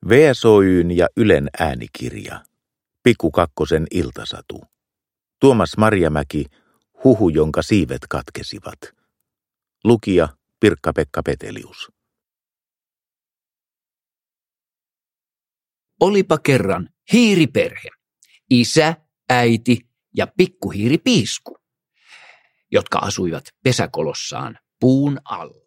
VSOY:n ja Ylen äänikirja. Pikku Kakkosen iltasatu. Tuomas Marjamäki, Huhu, jonka siivet katkesivat. Lukija Pirkka-Pekka Petelius. Olipa kerran hiiriperhe, isä, äiti ja pikkuhiiri Piisku, jotka asuivat pesäkolossaan puun alla.